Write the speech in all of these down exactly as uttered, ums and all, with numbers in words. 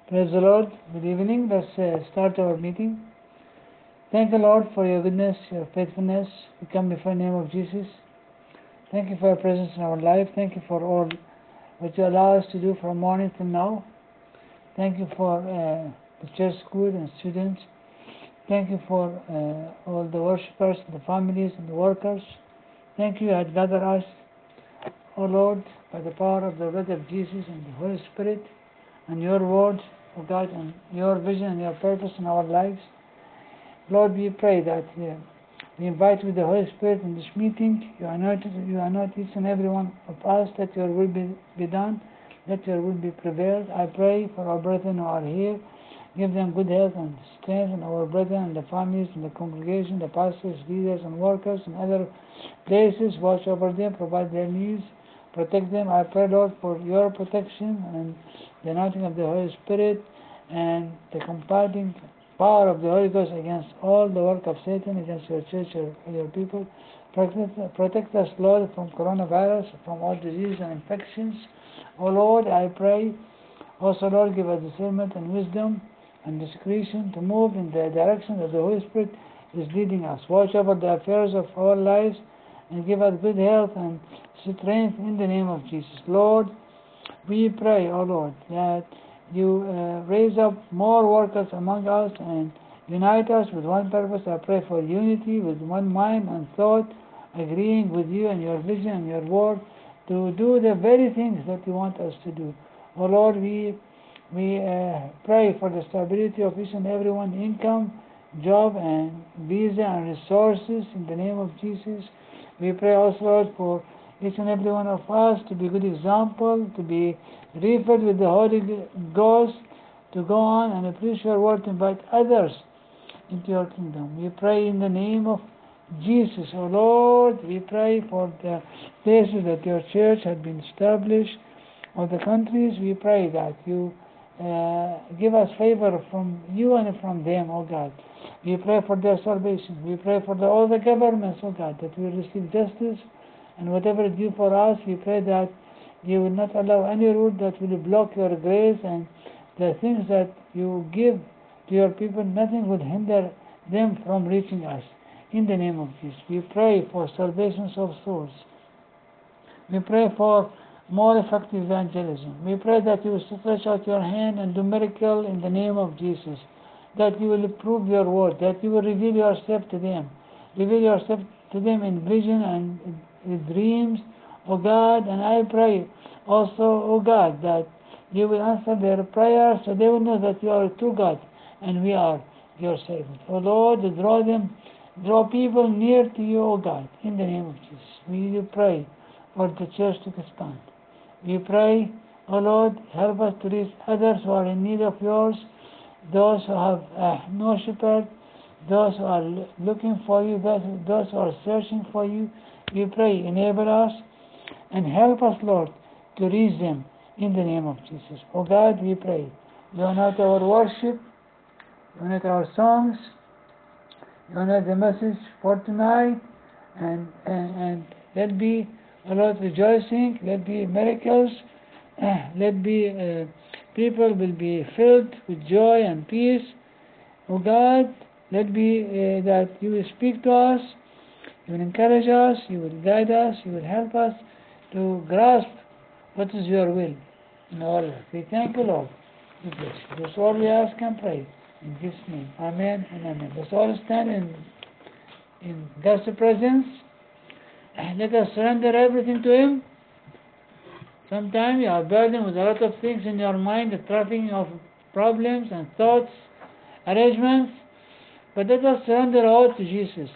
Praise the Lord. Good evening. Let's uh, start our meeting. Thank the Lord for your goodness, your faithfulness. We come before the name of Jesus. Thank you for your presence in our life. Thank you for all what you allow us to do from morning till now. Thank you for uh, the church school and students. Thank you for uh, all the worshippers, the families, and the workers. Thank you that gather us, O Lord, by the power of the blood of Jesus and the Holy Spirit, and your word, O God, and your vision and your purpose in our lives. Lord, we pray that uh, we invite with the Holy Spirit in this meeting. You anoint, you anoint each and every one of us, that your will be, be done, let your will be prevailed. I pray for our brethren who are here. Give them good health and strength, and our brethren and the families and the congregation, the pastors, leaders, and workers in other places. Watch over them, provide their needs, protect them. I pray, Lord, for your protection and the anointing of the Holy Spirit and the combating power of the Holy Ghost against all the work of Satan, against your church, your, your people. Protect, protect us, Lord, from coronavirus, from all disease and infections. Oh Lord, I pray also, Lord, give us discernment and wisdom and discretion to move in the direction that the Holy Spirit is leading us. Watch over the affairs of our lives and give us good health and strength in the name of Jesus. Lord, we pray, O Lord, that you uh, raise up more workers among us and unite us with one purpose. I pray for unity with one mind and thought, agreeing with you and your vision and your word to do the very things that you want us to do. O Lord, we we uh, pray for the stability of each and everyone, income, job, and visa and resources in the name of Jesus. We pray also, Lord, for each and every one of us to be a good example, to be refilled with the Holy Ghost, to go on and preach your word, to invite others into your kingdom. We pray in the name of Jesus. O Lord, we pray for the places that your church had been established, or the countries. We pray that you uh, give us favor from you and from them, O God. We pray for their salvation. We pray for the, all the governments, O God, that we receive justice and whatever is due for us. We pray that you will not allow any rule that will block your grace, and the things that you give to your people, nothing would hinder them from reaching us. In the name of Jesus, we pray for salvations of souls. We pray for more effective evangelism. We pray that you will stretch out your hand and do miracle in the name of Jesus, that you will prove your word, that you will reveal yourself to them, reveal yourself to them in vision and in dreams, O God. And I pray also, O God, that you will answer their prayers, so they will know that you are a true God and we are your servants. O Lord, draw them, draw people near to you, O God, in the name of Jesus. We do pray for the church to expand. We pray, O Lord, help us to reach others who are in need of yours, those who have uh, no shepherd, those who are l- looking for you, those, those who are searching for you. We pray, enable us and help us, Lord, to reach them in the name of Jesus. O God, we pray, unite our worship, unite our songs, unite the message for tonight, and, and, and let be a lot rejoicing, let be miracles, uh, let be uh, people will be filled with joy and peace. O God, let be uh, that you will speak to us, you will encourage us, you will guide us, you will help us to grasp what is your will in our life. We thank you, Lord. We bless you. That's all we ask and pray in His name. Amen and amen. Let's all stand in, in God's presence. Let us surrender everything to Him. Sometimes you are burdened with a lot of things in your mind, the trafficking of problems and thoughts, arrangements, but let us surrender all to Jesus.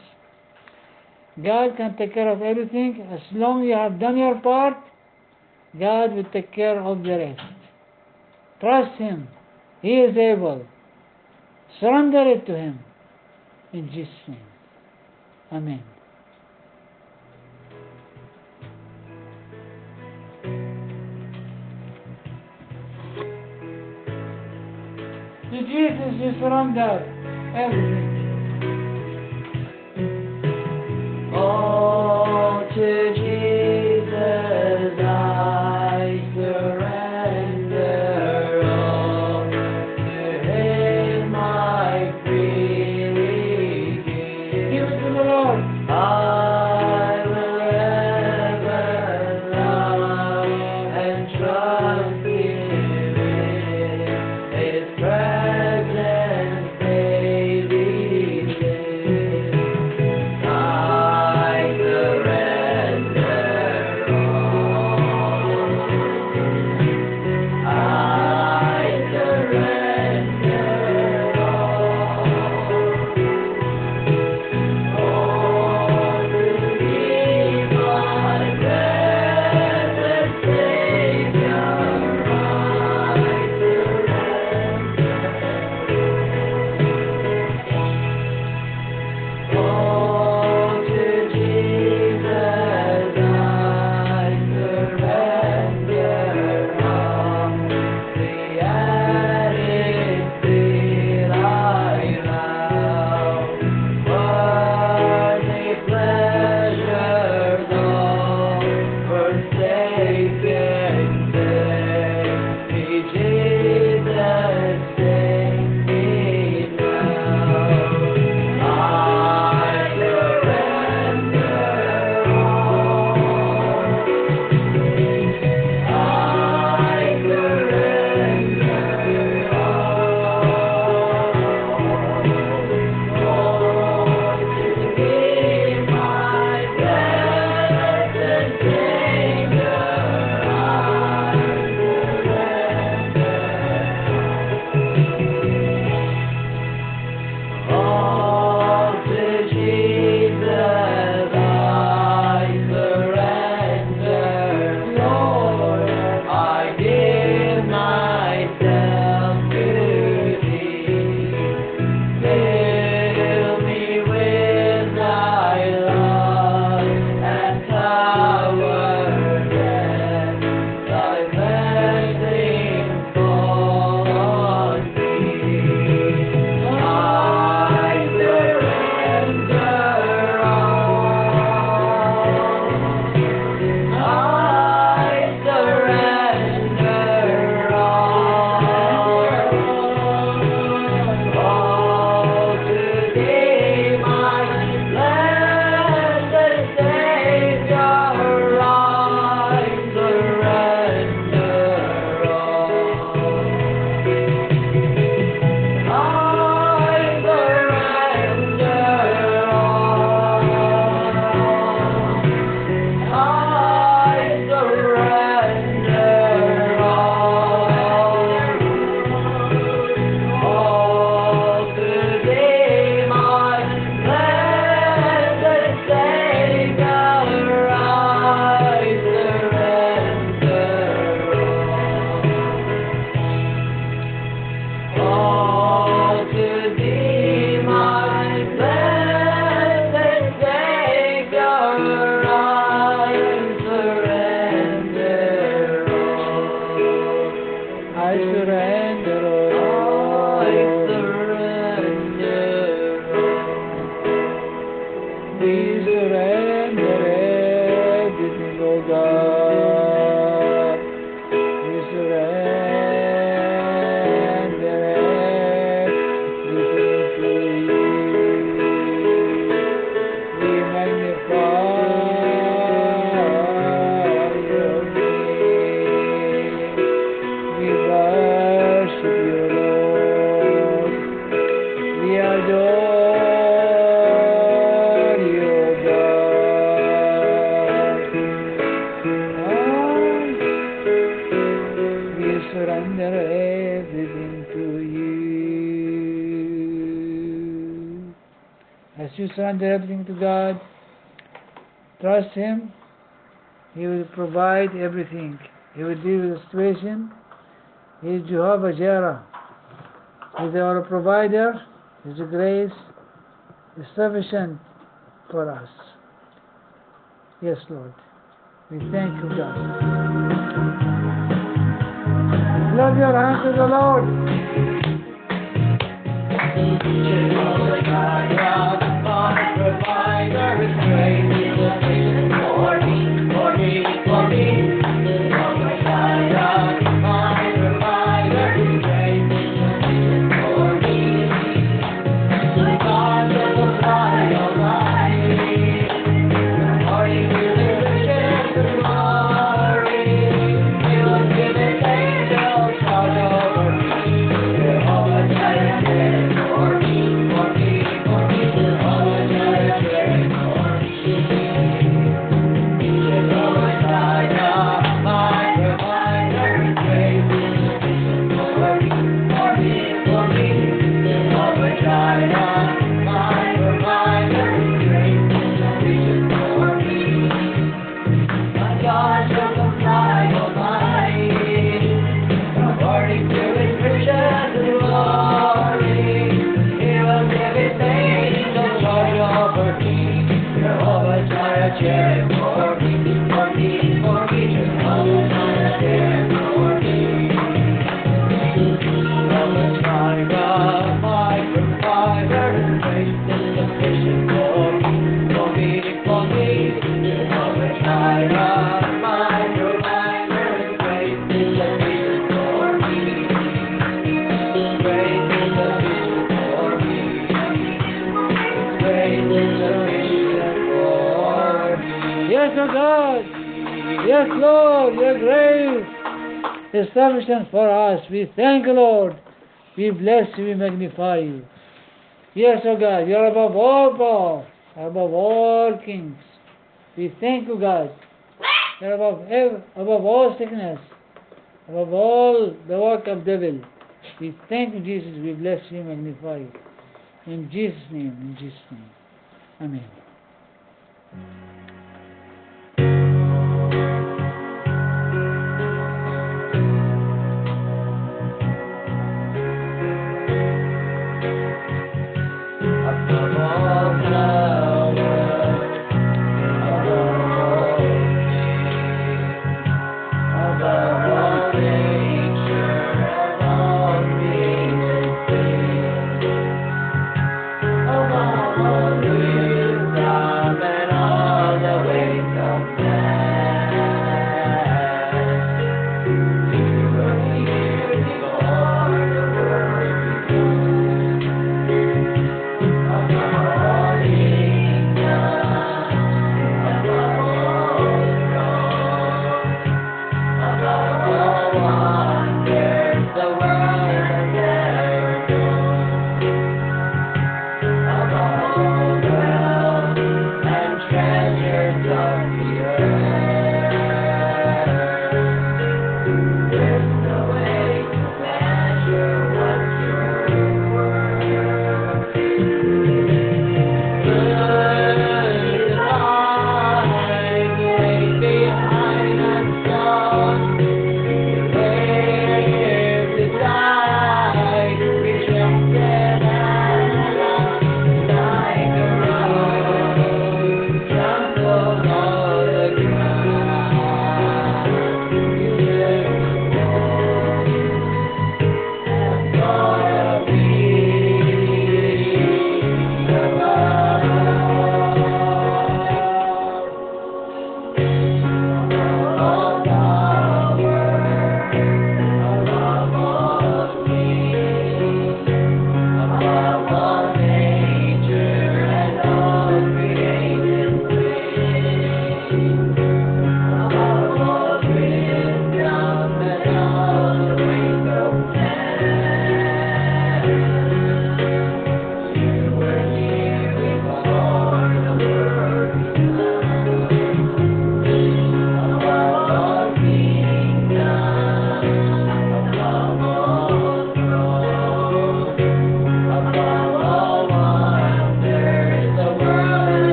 God can take care of everything. As long as you have done your part, God will take care of the rest. Trust Him. He is able. Surrender it to Him. In Jesus' name. Amen. To Jesus you surrender everything. All to Jesus I surrender all. surrender all. I surrender all. We surrender everything, oh God. We surrender everything to you. We magnify your name. We worship you, Lord. We adore you, God. Ah, we surrender everything to you. As you surrender everything to God, trust Him. He will provide everything. He will deal with the situation. He is Jehovah Jireh. He is our provider. His grace is sufficient for us. Yes, Lord. We thank you, God. Love your hands to the Lord. Jehovah Jireh, my provider, is great is sufficient for me, for me, for me. Jehovah Jireh, my provider, is great is sufficient for me. The God will supply all my needs, according to His riches and glory. He will give His angels charge over me. Jehovah Jireh, for me, for me, for me. Jehovah Jireh, for me. Jehovah Jireh, my provider, is great is sufficient for me, for me, for me. Jehovah Jireh, my provider, is great is sufficient for me. My God shall supply all my needs, according to His riches and glory. He will give His angels charge over me. Jehovah Jireh, care for me, for me, for me. Jehovah Jireh, care for me. Jehovah Jireh, my provider, is great and sufficient for me, for me, for me. Jehovah Jireh, my provider, is great and sufficient for me. Great and sufficient for me. Great and sufficient for me. Yes, O God. Yes, Lord. Your grace is sufficient for us. We thank you, Lord. We bless you. We magnify you. Yes, O God. You are above all power, above all kings. We thank you, God. You are above, ev- above all sickness, above all the work of devil. We thank you, Jesus. We bless you, magnify you. In Jesus' name, in Jesus' name. Amen. Above all power, above all king, above all nature, and all beings and things, above all wisdom and all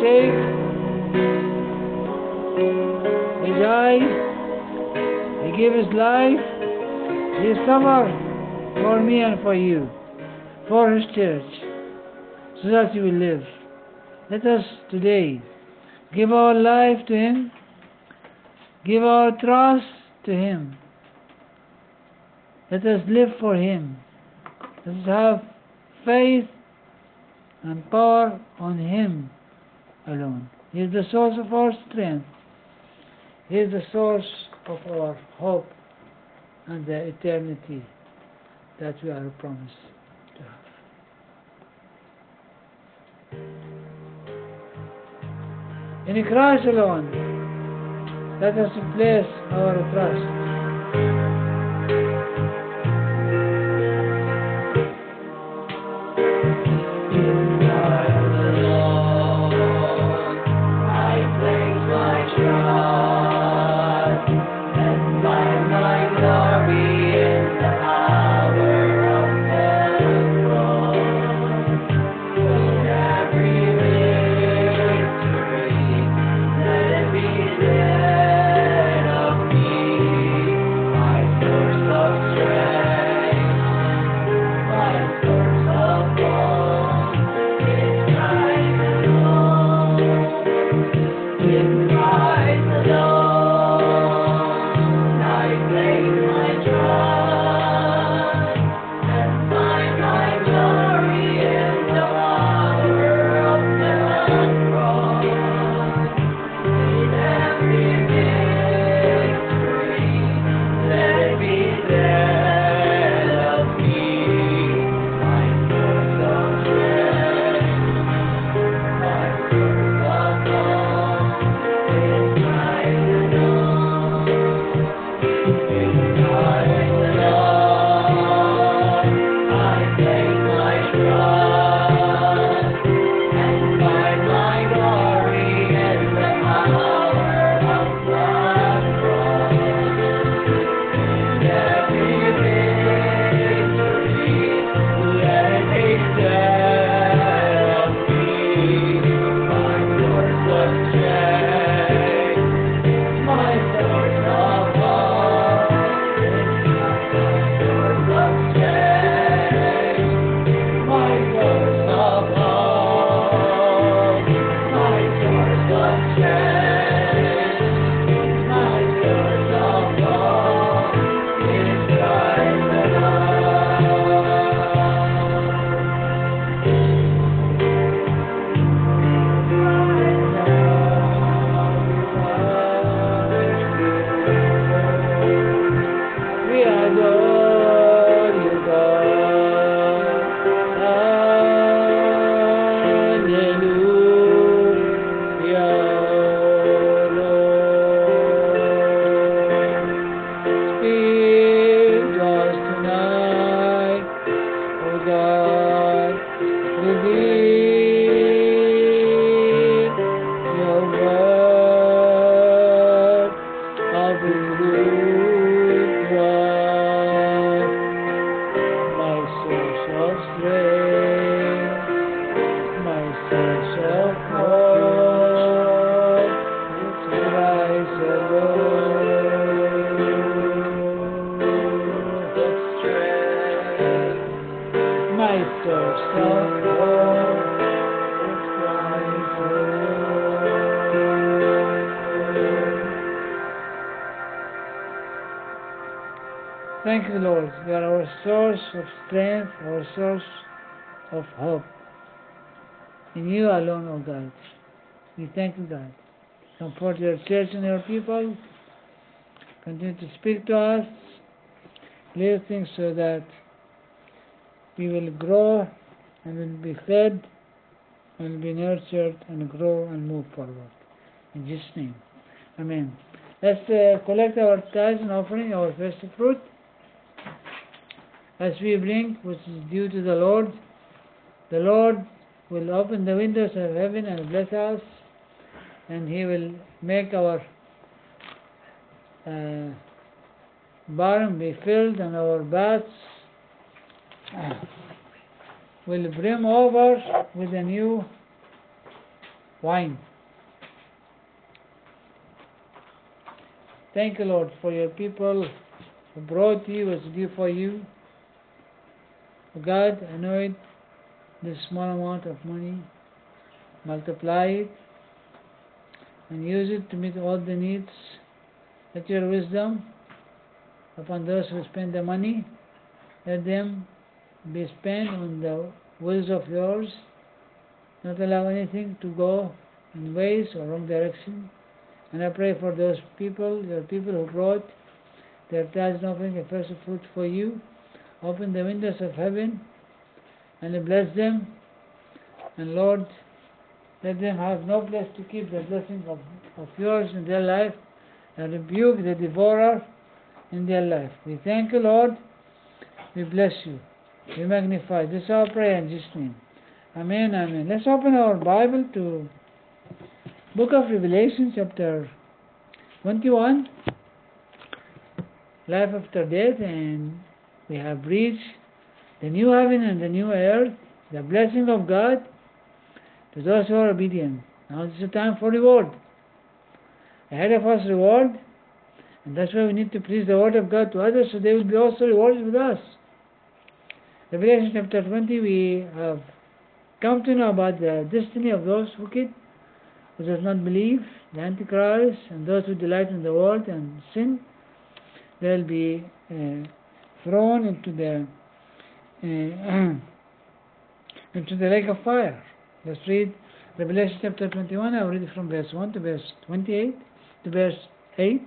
sick, He died, He gave His life, He suffered for me and for you, for His church, so that you will live. Let us today give our life to Him, give our trust to Him. Let us live for Him. Let us have faith and power on Him alone. He is the source of our strength. He is the source of our hope and the eternity that we are promised to have. In Christ alone, let us place our trust. Thank you, Lord. You are our source of strength, our source of hope. In you alone, O God. We thank you, God. Comfort your church and your people. Continue to speak to us. Lead things so that we will grow and will be fed and will be nurtured and grow and move forward. In Jesus' name. Amen. Let's uh, collect our tithes and offering, our first fruit, as we bring, which is due to the Lord. The Lord will open the windows of heaven and bless us, and He will make our uh, barn be filled, and our baths uh, will brim over with a new wine. Thank you, Lord, for your people who brought you what's due for you. Oh God, anoint this small amount of money, multiply it, and use it to meet all the needs. Let your wisdom upon those who spend the money. Let them be spent on the wills of yours. Not allow anything to go in ways or wrong direction. And I pray for those people, your people who brought their tithes and offering and first fruit for you. Open the windows of heaven and bless them. And Lord, let them have no place to keep the blessing of, of yours in their life, and rebuke the devourer in their life. We thank you, Lord. We bless you. We magnify. This is our prayer in Jesus' name. Amen, amen. Let's open our Bible to Book of Revelation, chapter twenty-one, life after death, and we have reached the new heaven and the new earth, the blessing of God to those who are obedient. Now is the time for reward. Ahead of us reward, and that's why we need to preach the word of God to others, so they will be also rewarded with us. Revelation chapter twenty, we have come to know about the destiny of those wicked who does not believe, the Antichrist, and those who delight in the world and sin. They will be uh, thrown into the uh, into the lake of fire. Let's read Revelation chapter twenty-one. I'll read it from verse one to verse twenty-eight to verse eight.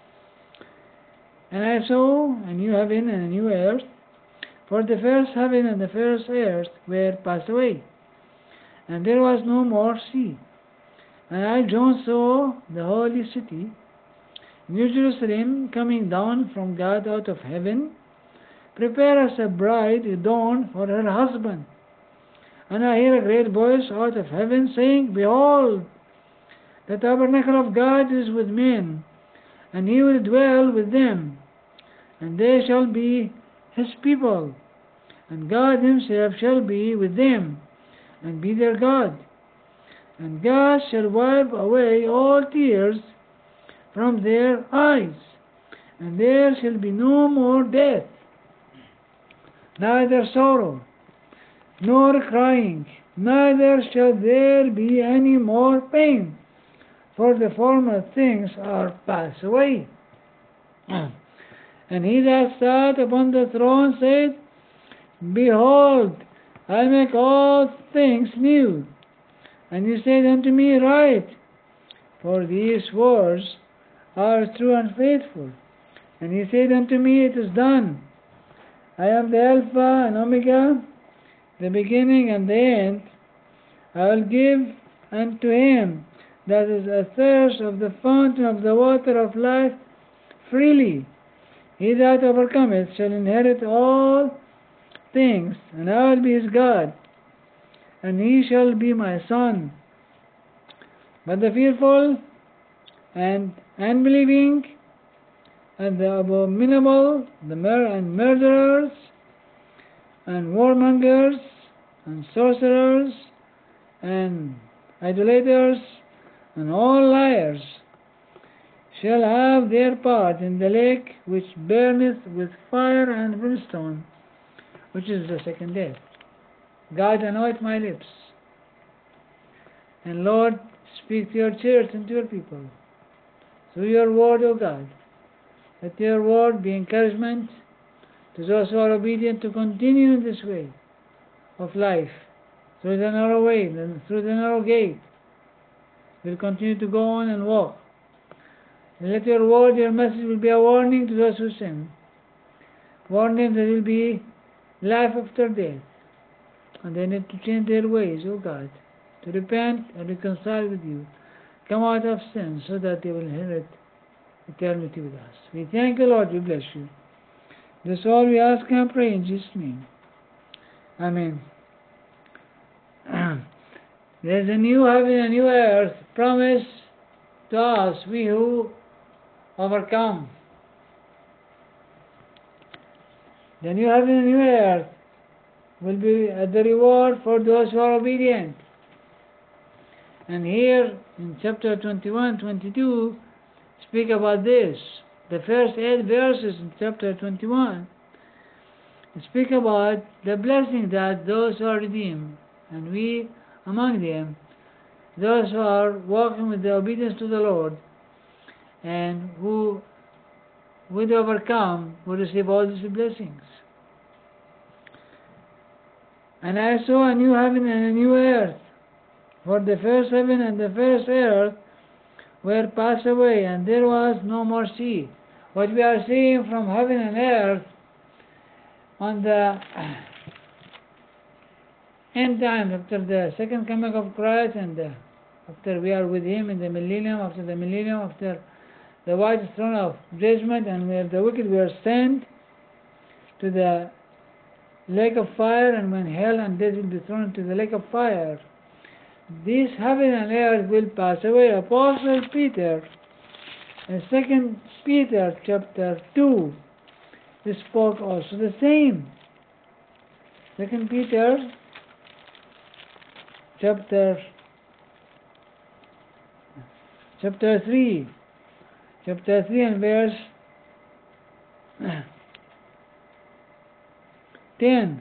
And I saw a new heaven and a new earth, for the first heaven and the first earth were passed away, and there was no more sea. And I, John, saw the holy city, New Jerusalem, coming down from God out of heaven, prepared as a bride adorned for her husband. And I hear a great voice out of heaven saying, Behold, the tabernacle of God is with men, and he will dwell with them, and they shall be his people, and God himself shall be with them, and be their God. And God shall wipe away all tears from their eyes, and there shall be no more death, neither sorrow, nor crying, neither shall there be any more pain, for the former things are passed away. And he that sat upon the throne said, Behold, I make all things new. And he said unto me, Write, for these words are true and faithful. And he said unto me, It is done. I am the Alpha and Omega, the beginning and the end. I will give unto him that is athirst of the fountain of the water of life freely. He that overcometh shall inherit all things, and I will be his God, and he shall be my son. But the fearful and unbelieving and the abominable, the mur- and murderers, and warmongers, and sorcerers, and idolaters, and all liars, shall have their part in the lake which burneth with fire and brimstone, which is the second death. God, anoint my lips. And Lord, speak to your church and to your people through your word, O God. Let your word be encouragement to those who are obedient to continue in this way of life, through the narrow way, and through the narrow gate. We'll continue to go on and walk. And let your word, your message will be a warning to those who sin. Warn them that there will be life after death. And they need to change their ways, O God, to repent and reconcile with you, come out of sin, so that they will inherit eternity with us. We thank you, Lord. We bless you. This all we ask and pray in Jesus' name. Amen. There is a new heaven and a new earth promised to us, we who overcome. The new heaven and new earth will be the reward for those who are obedient. And here in chapter twenty-one, twenty-two, speak about this. The first eight verses in chapter twenty-one speak about the blessing that those who are redeemed, and we among them, those who are walking with the obedience to the Lord, and who would overcome, will receive all these blessings. And I saw a new heaven and a new earth, for the first heaven and the first earth were passed away, and there was no more sea. What we are seeing from heaven and earth on the end time, after the second coming of Christ, and uh, after we are with Him in the millennium, after the millennium, after the white throne of judgment, and where the wicked were sent to the lake of fire, and when hell and death will be thrown into the lake of fire, this heaven and earth will pass away. Apostle Peter, in Second Peter chapter two, he spoke also the same. Second Peter chapter chapter three, chapter three and verse ten.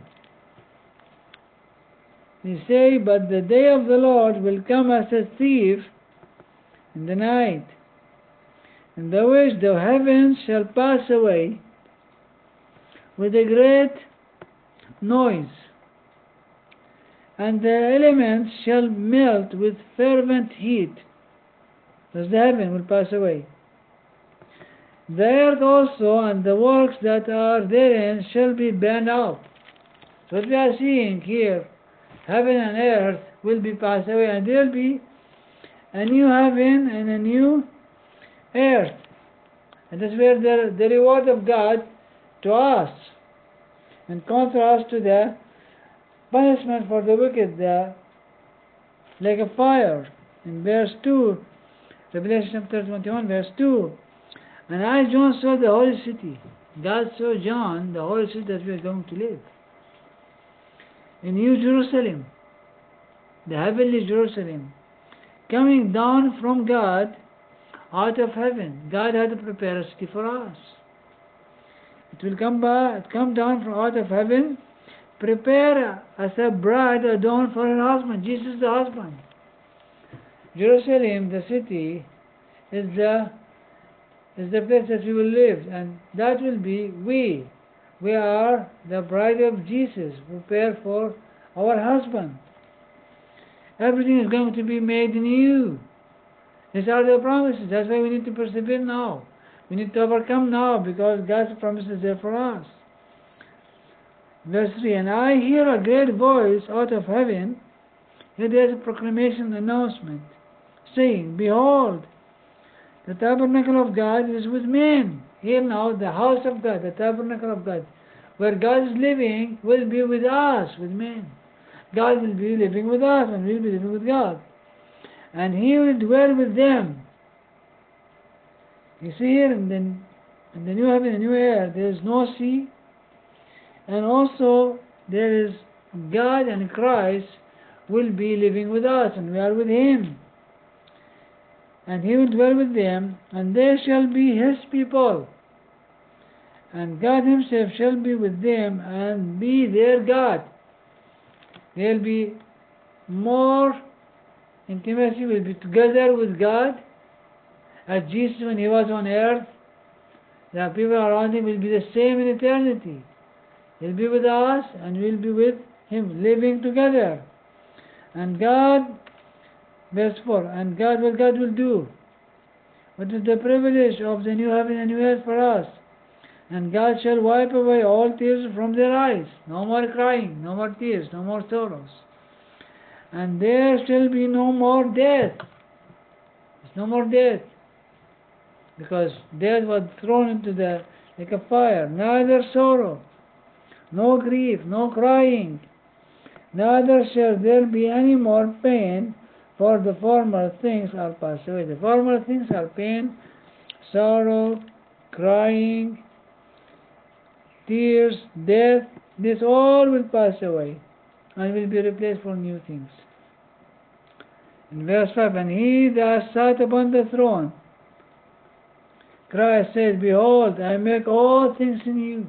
He say, but the day of the Lord will come as a thief in the night, in the which the heavens shall pass away with a great noise, and the elements shall melt with fervent heat. Thus the heaven will pass away. The earth also and the works that are therein shall be burned up. So what we are seeing here, heaven and earth will be passed away, and there will be a new heaven and a new earth. And that's where the, the reward of God to us, in contrast to the punishment for the wicked, the lake of fire. In verse two, Revelation chapter twenty-one, verse two, and I, John, saw the holy city. God saw John, the holy city that we are going to live in New Jerusalem, the heavenly Jerusalem, coming down from God out of heaven. God had to prepare a city for us. It will come back, come down from out of heaven, prepare as a bride adorned for her husband. Jesus is the husband. Jerusalem, the city, is the is the place that we will live, and that will be we. We are the bride of Jesus, prepare for our husband. Everything is going to be made new. These are the promises. That's why we need to persevere now. We need to overcome now, because God's promise is there for us. Verse three, and I hear a great voice out of heaven. Here there is a proclamation, announcement, saying, behold, the tabernacle of God is with men. Here now, the house of God, the tabernacle of God, where God is living, will be with us, with men. God will be living with us, and we will be living with God. And He will dwell with them. You see here in the, in the new heaven and new earth, there is no sea, and also there is God and Christ will be living with us, and we are with Him. And He will dwell with them, and they shall be His people. And God Himself shall be with them, and be their God. There will be more intimacy, will be together with God, as Jesus when He was on earth. The people around Him will be the same in eternity. He'll be with us, and we'll be with Him, living together. And God, verse four, and God, what God will do? What is the privilege of the new heaven and new earth for us? And God shall wipe away all tears from their eyes. No more crying, no more tears, no more sorrows. And there shall be no more death. There's no more death, because death was thrown into the lake of fire. Neither sorrow, no grief, no crying. Neither shall there be any more pain, for the former things are passed away. The former things are pain, sorrow, crying, tears, death. This all will pass away and will be replaced for new things. In verse five, and he that sat upon the throne, Christ said, behold, I make all things in you.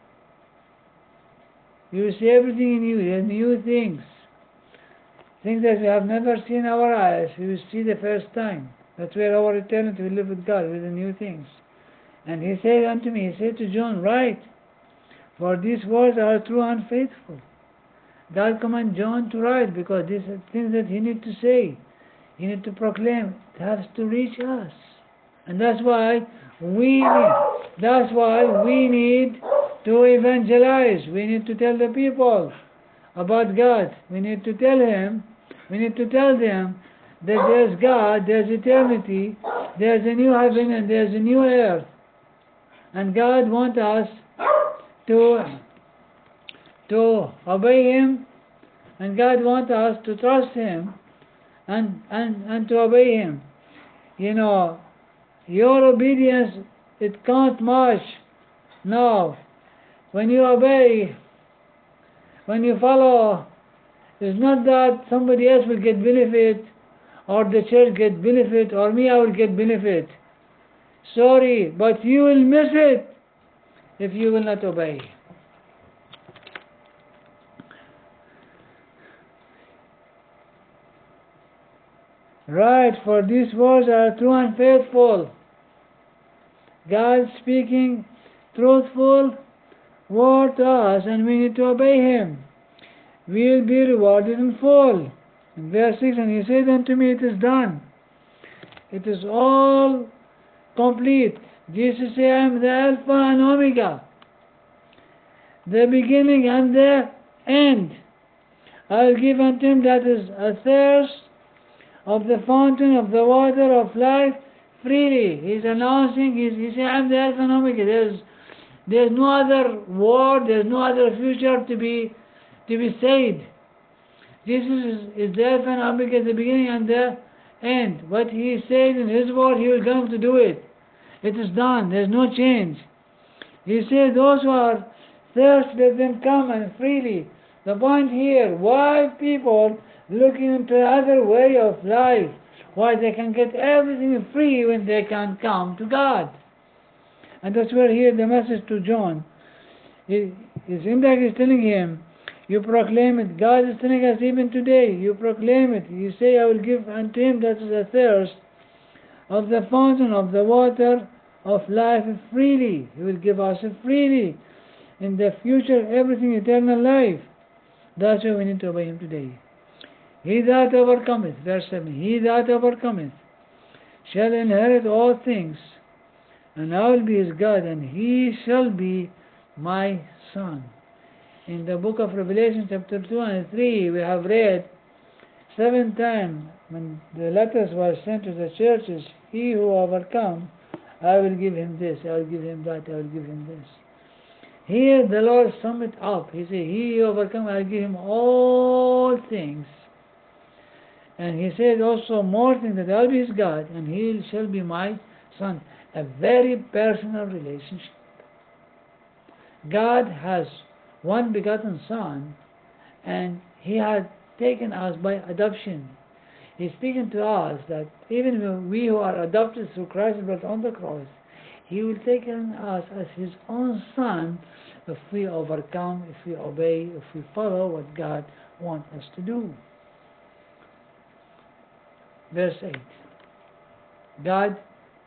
You see everything in you. There's new things. Things that we have never seen in our eyes, we will see the first time. That's where our eternity will live with God, with the new things. And he said unto me, he said to John, write, for these words are true and faithful. God commanded John to write because these are things that he need to say. He need to proclaim. It has to reach us. And that's why we need, that's why we need to evangelize. We need to tell the people about God. We need to tell him, we need to tell them that there's God, there's eternity, there's a new heaven and there's a new earth. And God wants us to, to obey him, and God wants us to trust him and, and, and to obey him. You know, your obedience, it counts much. No, when you obey, when you follow, it's not that somebody else will get benefit, or the church get benefit, or me I will get benefit. Sorry, but you will miss it if you will not obey. Right, for these words are true and faithful. God speaking truthful word to us, and we need to obey him. We will be rewarded in full. In verse six, and he said unto me, it is done. It is all complete. Jesus said, I am the Alpha and Omega, the beginning and the end. I will give unto him that is athirst of the fountain of the water of life freely. He's announcing, he's, he said, I am the Alpha and Omega. There's, there's no other word, there's no other future to be to be said. Jesus is, is the Alpha and Omega, the beginning and the end. What he said in his word, he will come to do it. It is done. There's no change. He said, those who are thirsty, let them come and freely. The point here, why people looking into another way of life, why they can get everything free when they can come to God. And that's where here the message to John. His index is telling him, you proclaim it. God is telling us even today, you proclaim it. You say, I will give unto him that is a thirst of the fountain of the water of life freely. He will give us freely in the future everything eternal life. That's why we need to obey him today. He that overcometh, verse seven, he that overcometh shall inherit all things, and I will be his God, and he shall be my son. In the book of Revelation chapter two and three, we have read seven times when the letters were sent to the churches, he who overcome, I will give him this, I will give him that, I will give him this. Here the Lord summed it up. He said, he who overcome, I will give him all things. And he said also more things, that I will be his God, and he shall be my son. A very personal relationship. God has one begotten Son, and he had taken us by adoption. He's speaking to us that even we who are adopted through Christ's blood on the cross, he will take us as his own son if we overcome, if we obey, if we follow what God wants us to do. Verse eight. God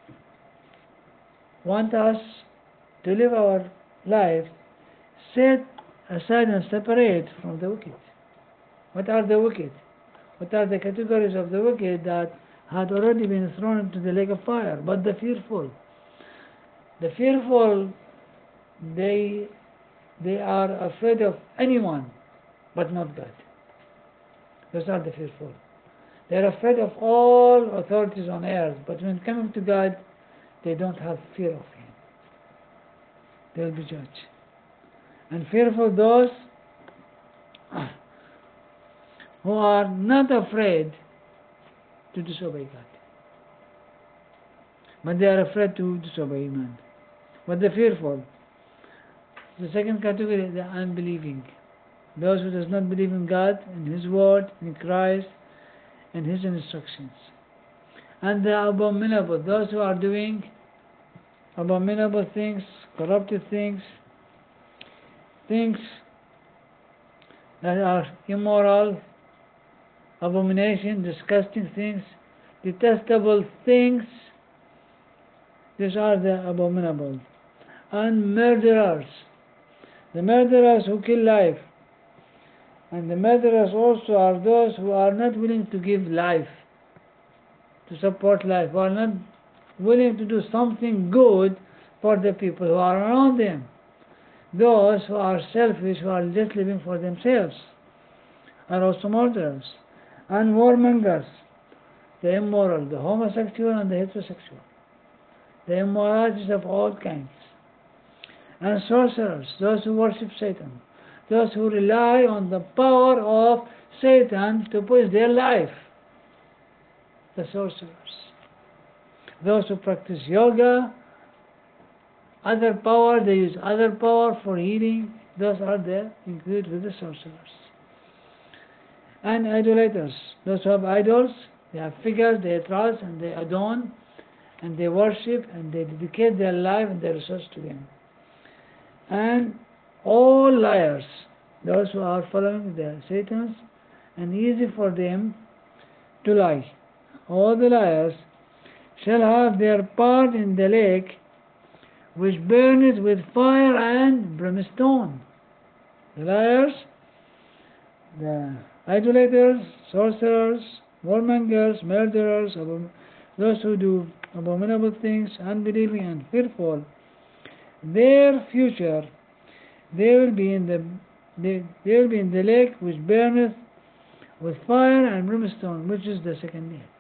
wants us to live our life set aside and separate from the wicked. What are the wicked? What are the categories of the wicked that had already been thrown into the lake of fire? But the fearful. The fearful, they, they are afraid of anyone, but not God. Those are the fearful. They are afraid of all authorities on earth, but when coming to God, they don't have fear of him. They will be judged. And fearful those who are not afraid to disobey God, but they are afraid to disobey man. But the fearful, the second category, the unbelieving, those who does not believe in God, in his word, in Christ, and His instructions. And the abominable, those who are doing abominable things, corruptive things, things that are immoral, abomination, disgusting things, detestable things, these are the abominable. And murderers, the murderers who kill life, and the murderers also are those who are not willing to give life, to support life, who are not willing to do something good for the people who are around them. Those who are selfish, who are just living for themselves, are also murderers. And warmongers, the immoral, the homosexual and the heterosexual, the immoralities of all kinds. And sorcerers, those who worship Satan, those who rely on the power of Satan to push their life, the sorcerers. Those who practice yoga, other power, they use other power for healing, those are there, included with the sorcerers. And idolaters, those who have idols, they have figures, they trust and they adorn, and they worship and they dedicate their life and their resources to them. And all liars, those who are following the Satans, and easy for them to lie. All the liars shall have their part in the lake which burneth with fire and brimstone. The liars, the idolaters, sorcerers, warmongers, murderers, abom- those who do abominable things, unbelieving and fearful, their future, they will be in the they, they will be in the lake which burneth with fire and brimstone, which is the second death.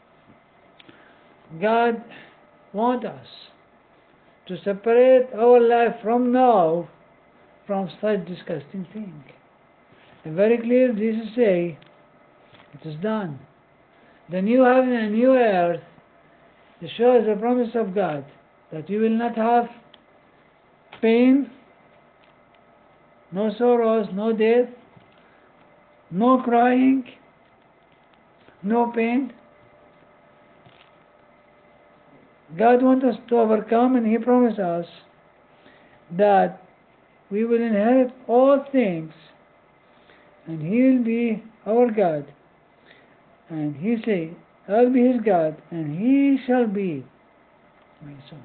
God wants us to separate our life from now from such disgusting thing. And very clear, Jesus say, it is done. The new heaven and new earth, it shows the promise of God that you will not have pain, no sorrows, no death, no crying, no pain. God wants us to overcome, and He promised us that we will inherit all things, and He will be our God. And He say, I'll be His God, and He shall be my son.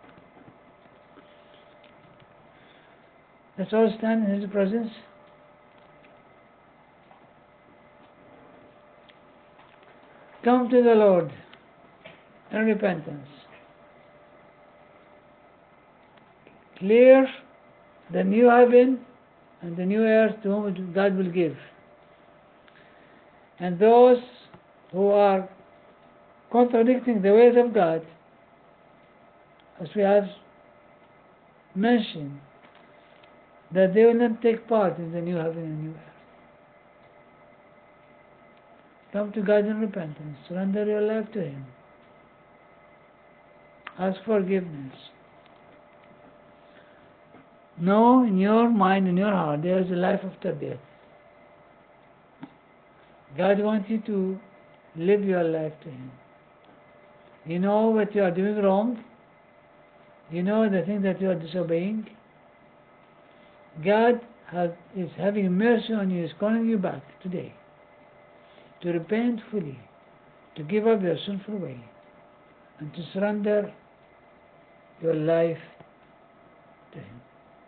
Let's all stand in His presence. Come to the Lord in repentance. Clear the new heaven and the new earth to whom God will give. And those who are contradicting the ways of God, as we have mentioned, that they will not take part in the new heaven and new earth. Come to God in repentance. Surrender your life to Him. Ask forgiveness. Know in your mind, in your heart, there is a life after death. God wants you to live your life to Him. You know what you are doing wrong. You know the thing that you are disobeying. God has, is having mercy on you, is calling you back today to repent fully, to give up your sinful way, and to surrender your life to Him.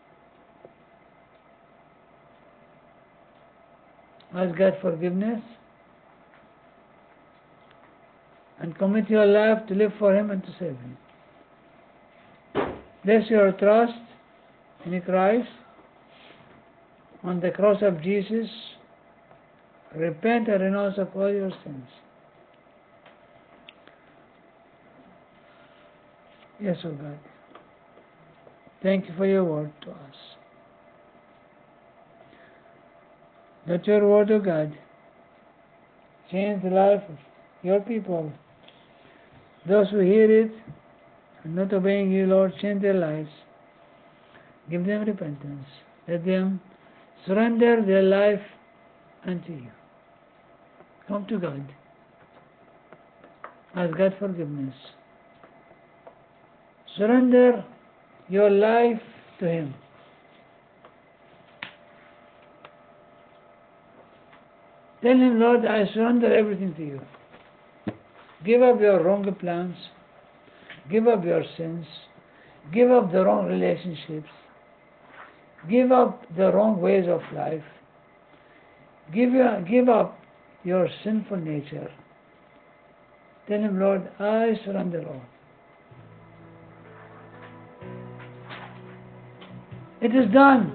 Ask God forgiveness and commit your life to live for Him and to serve Him. Place your trust in Christ on the cross of Jesus. Repent and renounce of all your sins. Yes, O God. Thank you for your word to us. Let your word, O God, change the life of your people. Those who hear it and not obeying you, Lord, change their lives. Give them repentance. Let them surrender their life unto you. Come to God Ask God forgiveness. Surrender your life to Him. Tell Him, Lord, I surrender everything to You. Give up your wrong plans. Give up your sins. Give up the wrong relationships. Give up the wrong ways of life. Give, your, give up your sinful nature. Tell Him, Lord, I surrender all. It is done.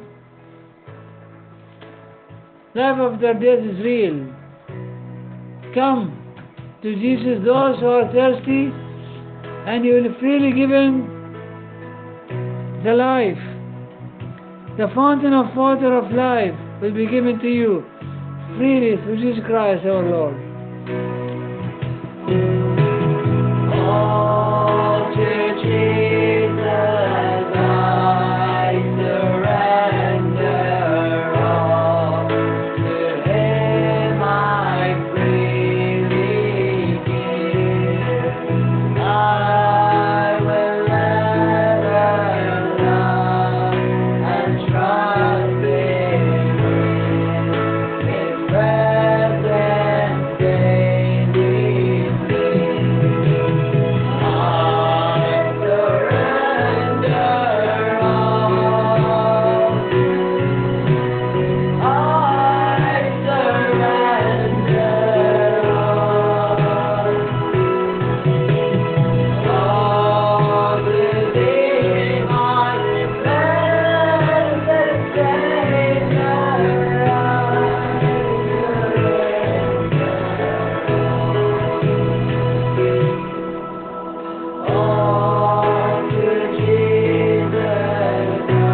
Life after death is real. Come to Jesus, those who are thirsty, and you will freely give Him the life. The fountain of water of life will be given to you freely through Jesus Christ our Lord. All to Jesus I surrender, all to Him I freely give. I will ever love and trust in His presence daily. I surrender all. I surrender all. All to Thee, my blessed Savior, I surrender. All to Jesus I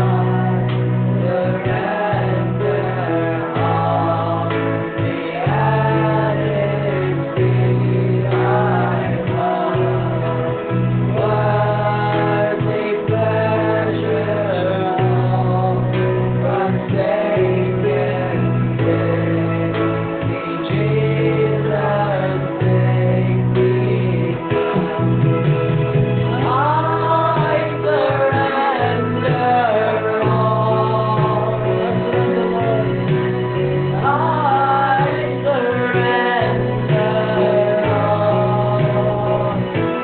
surrender all. The added fee I love, worldly pleasure all from Savior's gift. See Jesus take me come. I surrender all. I surrender all.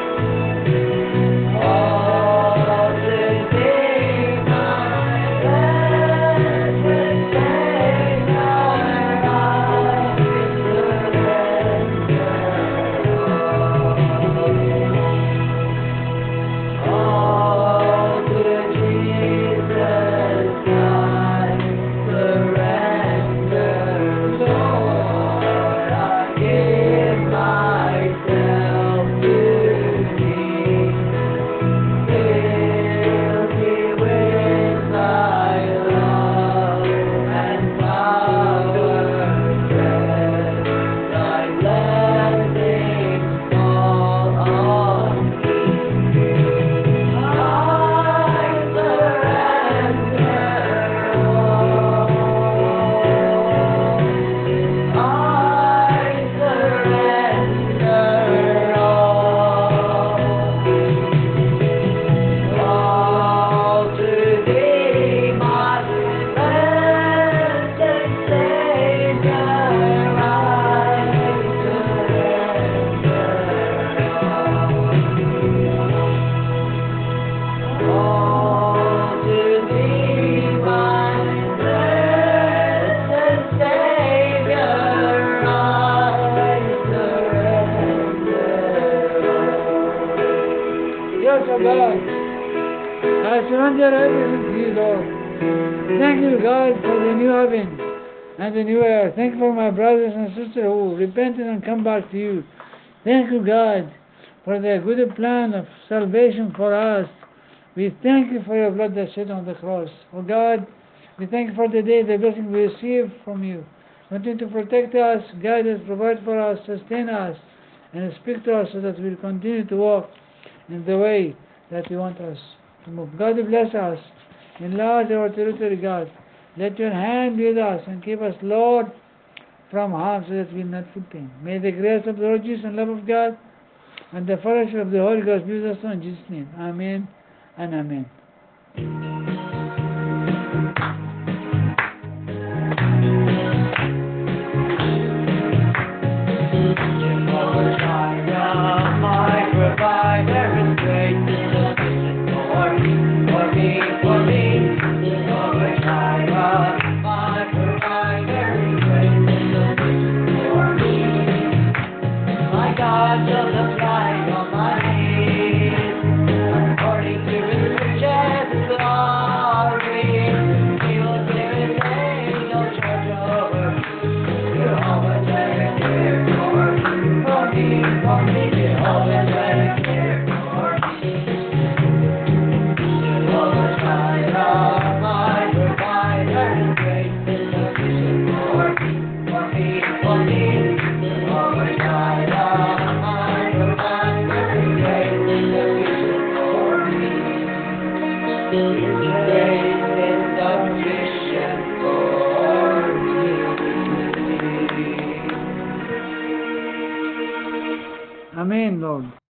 All to Thee, my blessed Savior, I surrender all. All to Jesus I surrender, Lord, I give myself to Thee. Fill me with Thy love and power, spread Thy blessings fall on me. I surrender all. I surrender all. All to Thee, my blessed Savior, I surrender all. All to Thee, my blessed Savior, I surrender. Yes, O God, I surrender everything to You, Lord. Thank You, God, for the new heaven and the new earth. Thank You for my brothers and sisters who repented and come back to You. Thank You, God, for the good plan of salvation for us. We thank You for Your blood that shed on the cross. Oh God, we thank You for the day, the blessing we receive from You. Continue to protect us, guide us, provide for us, sustain us, and speak to us so that we'll continue to walk in the way that You want us to move. God bless us. Enlarge our territory, God. Let Your hand be with us and keep us, Lord, from harm so that we will not feel pain. May the grace of the Lord Jesus and love of God And the fellowship of the Holy Ghost be with us all in Jesus' name. Amen and amen. Jehovah Jireh, my provider, is great and sufficient for me, for me, for me. Jehovah Jireh, my provider, is great and sufficient for me. My God shall supply all my needs, according to His riches and glory. He will give His angels charge over me. Jehovah Jireh, care for me, for me, for me. Jehovah Jireh, care for me. Jehovah Jireh, my provider, is great and sufficient for me, for me, for me. Jehovah Jireh, my provider, is great and sufficient for me. Is great and sufficient for me. Amen, Lord.